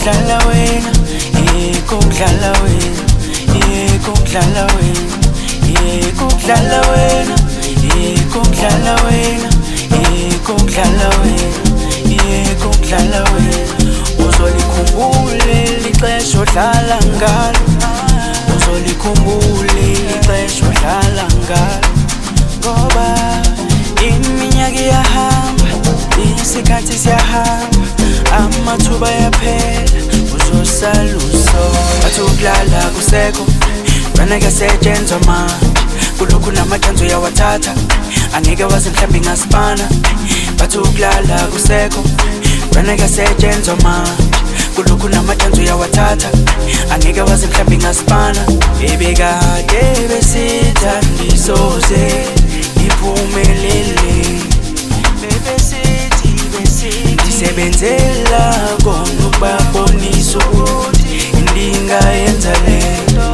kudlala wena, kudlala wena, kudlala wena, kudlala wena, kudlala wena, kudlala wena, kudlala wena. Uzolikhumbule lixesha odlala ngalo, uzolikhumbule lixesha odlala ngalo. Ngoba iminyaka iyahamba, isikhathi siyahamba, amathuba yaphela, uzosala usola. Bathi ukulala kusekho, wena kuyasetshenzwa manje, kulokhu namachansi uyawathatha, angeke wazi mhlambe ngasibana. Bathi ukulala kusekho, wena kuyasetshenzwa manje, kulokhu namachansi uyawathatha, angeke wazi mhlambe ngasibana. Bebekade besithanda isoze iphumelele, ndisebenzela kona ukubabonisa ukuthi ndingayenza lento.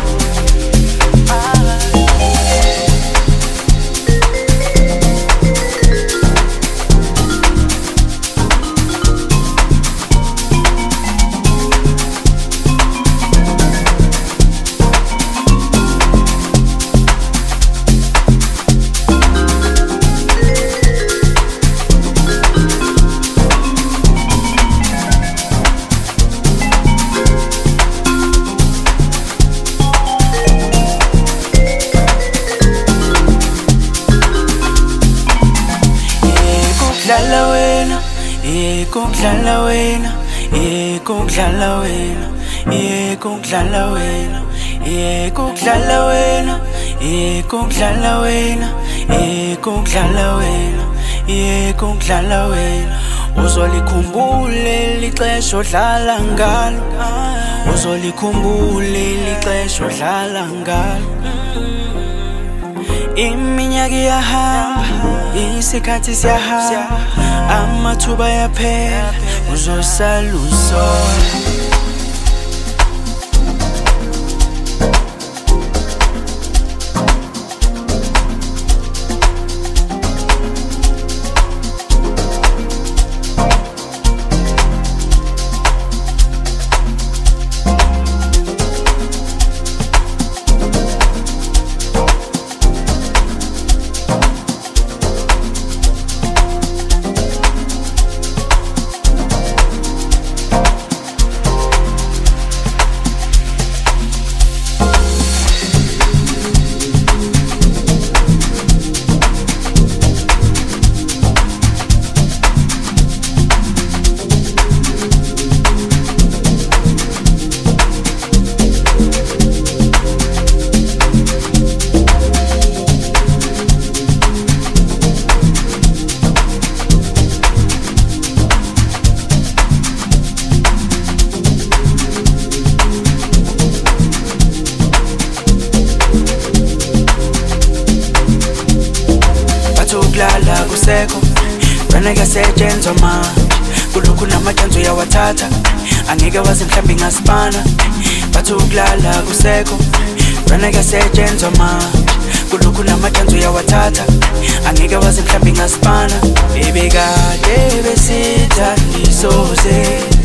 Kudlala wena, kudlala wena, kudlala wena, kudlala wena, kudlala wena, kudlala wena, kudlala wena, kudlala wena. Uzolikhumbule lixesha odlala ngalo, uzolikhumbule lixesha odlala ngalo. Iminyaka iyahamba, isikhathi siyahamba, amathuba yaphela, uzosala usola. Ukulala kusekho, wena kuyasetshenzwa manje, kulokhu namachansi uyawathatha, angeke wazi mhlambe ngasibana. Bathi ukulala kusekho, wena kuyasetshenzwa manje, kulokhu namachansi uyawathatha, angeke wazi mhlambe ngasibana. Bebekade besithanda isoze